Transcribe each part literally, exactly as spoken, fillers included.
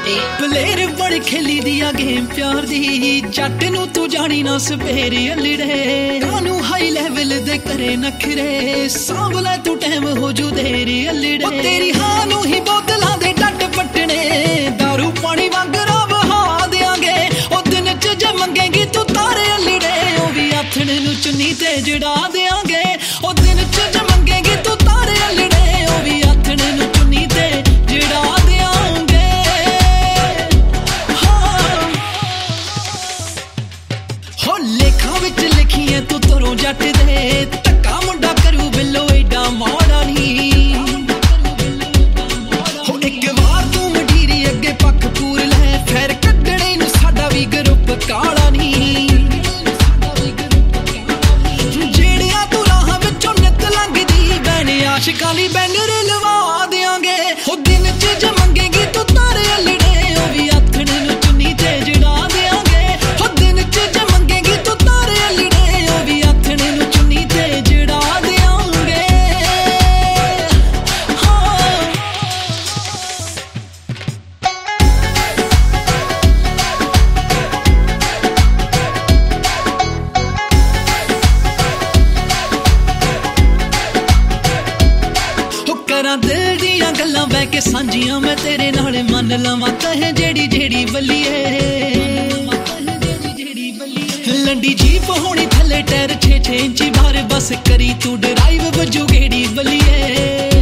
ਪਲੇਰ ਬੜ ਖੇਲੀ ਦੀ ਆ ਗੇਮ ਪਿਆਰ ਦੀ ਜੱਟ ਨੂੰ ਤੂੰ ਜਾਣੀ ਨਾ ਸਵੇਰੇ ਅਲੜੇ ਕਾਨੂੰ ਹਾਈ ਲੈਵਲ ਦੇ ਕਰੇ ਨਖਰੇ ਸਾਂਭ ਲੈ ਤੂੰ ਟਾਈਮ ਹੋ ਜੂ ਦੇਰੇ ਅਲੜੇ ਉਹ ਤੇਰੀ ਹਾਂ ਨੂੰ ਹੀ ਬੋਤਲਾਂ ਦੇ ਡੱਟ ਪੱਟਣੇ ਦਾਰੂ ਪਾਣੀ ਵਾਂਗਰਾ ਬਹਾ ਦਿਆਂਗੇ ਉਹ ਦਿਨ ਚ ਜੇ ਮੰਗੇਗੀ ਤੂੰ ਤਾਰੇ ਅਲੜੇ ਉਹ ਵੀ ਆਥਣ ਨੂੰ ਚੁੰਨੀ ਤੇ ਜੜਾ ਦਿਆਂਗੇ ਉਹ ਦਿਨ ਚ ਜੇ ਮੰਗੇਗੀ ਤੂੰ ਤਾਰੇ ਅਲੜੇ ਉਹ ਵੀ ਆਥਣ ਨੂੰ ਚੁੰਨੀ ਤੇ ਜੜਾ ਦਿਆਂਗੇ ਹੋ ਲੇਖਾਂ ਵਿੱਚ ਲਿਖੀਏ ਤੂੰ ਤੁਰੋਂ ਜੱਟ ਦੇ ਧੱਕਾ ਮੁੰਡਾ ਕਰੂ ਬਿੱਲੋ ਏਡਾ ਮਾੜਾ ਨਹੀਂ ਹੋ ਇੱਕ ਵਾਰ ਤੂੰ ਮਡੀਰੀ ਅੱਗੇ ਪੱਖ ਪੂਰ ਲੈ ਫਿਰ ਕੱਢਣੇ ਨੂੰ ਸਾਡਾ ਵੀ ਗਰੁੱਪ ਕਾਲਾ ਨਹੀਂ ਜਿਹੜਿਆਂ ਤੂੰ ਰਾਹਾਂ ਵਿੱਚੋਂ ਨਿੱਤ ਲੰਘਦੀ ਬੈਨ ਆਸ਼ਿਕਾਂ ਲਈ ਬੈਨਰ ਲਵਾ ਦਿਆਂਗੇ ਉਹ ਦਿਨ ਚ ਜੇ ਮੰਗੇਗੀ ਤੂੰ ਤਾਰੇ ਅਲੜੇ ਉਹ ਵੀ ਆਥਣ ਨੂੰ ਚੁੰਨੀ ਤੇ ਜੜਾ ਦਿਆਂਗੇ ਉਹ ਦਿਨ ਚ ਜੇ ਮੰਗੇਗੀ ਤੂੰ ਤਾਰੇ ਅਲੜੇ ਉਹ ਵੀ ਆਥਣ ਨੂੰ ਚੁੰਨੀ ਤੇ ਜੜਾ ਦਿਆਂਗੇ ਹਾਂ ਕਰਾਂ ਦਿਲ ਦੀਆਂ ਗੱਲਾਂ ਬਹਿ ਕੇ ਸਾਂਝੀਆਂ ਮੈਂ ਤੇਰੇ ਨਾਲ ਮੰਨ ਲਵਾਂ ਤਹਿ ਜਿਹੜੀ ਜਿਹੜੀ ਬੱਲੀਏ ਲੰਡੀ ਜੀਪ ਹੋਣੀ ਥੱਲੇ ਟਾਇਰ ਛੇ ਛੇ ਇੰਚੀ ਬਾਹਰ ਬਸ ਕਰੀ ਤੂੰ ਡਰਾਈਵ ਵਜੂ ਗੇੜੀ ਬੱਲੀਏ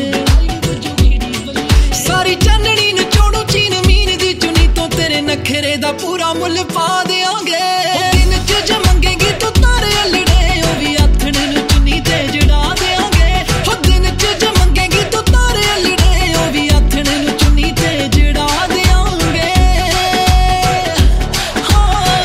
ਸਾਰੀ ਚਾਨਣੀ ਨੂੰ ਚੋੜੂ ਚੀਨ ਮੀਨ ਦੀ ਚੁਨੀ ਤੋਂ ਤੇਰੇ ਨਖਰੇ ਦਾ ਪੂਰਾ ਮੁੱਲ ਪਾ ਦਿਆਂਗੇ ਦਿਨ ਚ ਜੇ ਮੰਗੇਗੀ ਤੂੰ ਤਾਰੇ ਅਲੜੇ ਉਹ ਵੀ ਆਥਣ ਨੂੰ ਚੁੰਨੀ ਤੇ ਜੜਾ ਦਿਆਂਗੇ ਉਹ ਦਿਨ ਚ ਜੇ ਮੰਗੇਗੀ ਤੂੰ ਤਾਰੇ ਅਲੜੇ ਉਹ ਵੀ ਆਥਣ ਨੂੰ ਚੁੰਨੀ ਤੇ ਜੜਾ ਦਿਆਂਗੇ ਹਾਂ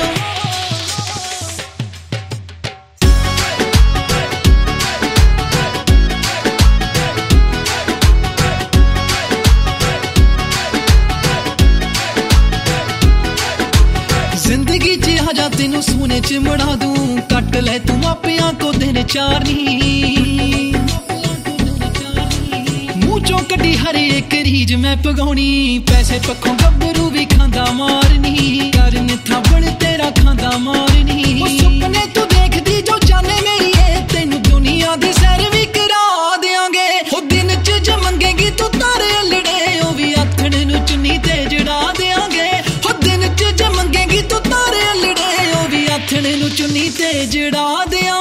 ਜ਼ਿੰਦਗੀ ਚ ਆ ਜਾ ਤੈਨੂੰ ਸੋਨੇ ਚ ਮੜਾ ਦੂੰ ਕੱਟ ਲੈ ਤੂੰ ਮਾਪਿਆਂ ਕੋ ਦਿਨ ਚਾਰ ਨੀ ਮੂੰਹ ਚੋਂ ਕੱਢੀ ਹਰ ਇੱਕ ਰੀਝ ਮੈਂ ਪਗਾਉਣੀ ਪੈਸੇ ਪੱਖੋਂ ਗੱਭਰੂ ਵੀ ਖਾਂਦਾ ਮਾਰਨੀ ਕਰਨ ਥਾਪਣ ਤੇਰਾ ਖਾਂਦਾ ਮਾਰਨੀ ਉਹ ਸੁਪਨੇ ਤੂੰ ਦੇਖਦੀ ਜੋ ਜਾਣੇ ਮੇਰੀਏ ਤੈਨੂੰ ਦੁਨੀਆ ਦੀ ਸੈਰ ਵੀ ਕਰਾ ਦਿਆਂਗੇ ਉਹ ਦਿਨ ਚ ਜੇ ਮੰਗੇਗੀ ਤੂੰ ਤਾਰੇ ਅਲੜੇ ਉਹ ਵੀ ਆਥਣ ਨੂੰ ਚੁੰਨੀ ਤੇ ਜੜਾ ਦਿਆਂਗੇ ਉਹ ਦਿਨ ਚ ਜੇ ਮੰਗੇਗੀ ਤੂੰ ਤਾਰੇ ਅਲੜੇ ਉਹ ਵੀ ਆਥਣ ਨੂੰ ਚੁੰਨੀ ਤੇ ਜੜਾ ਦਿਆਂ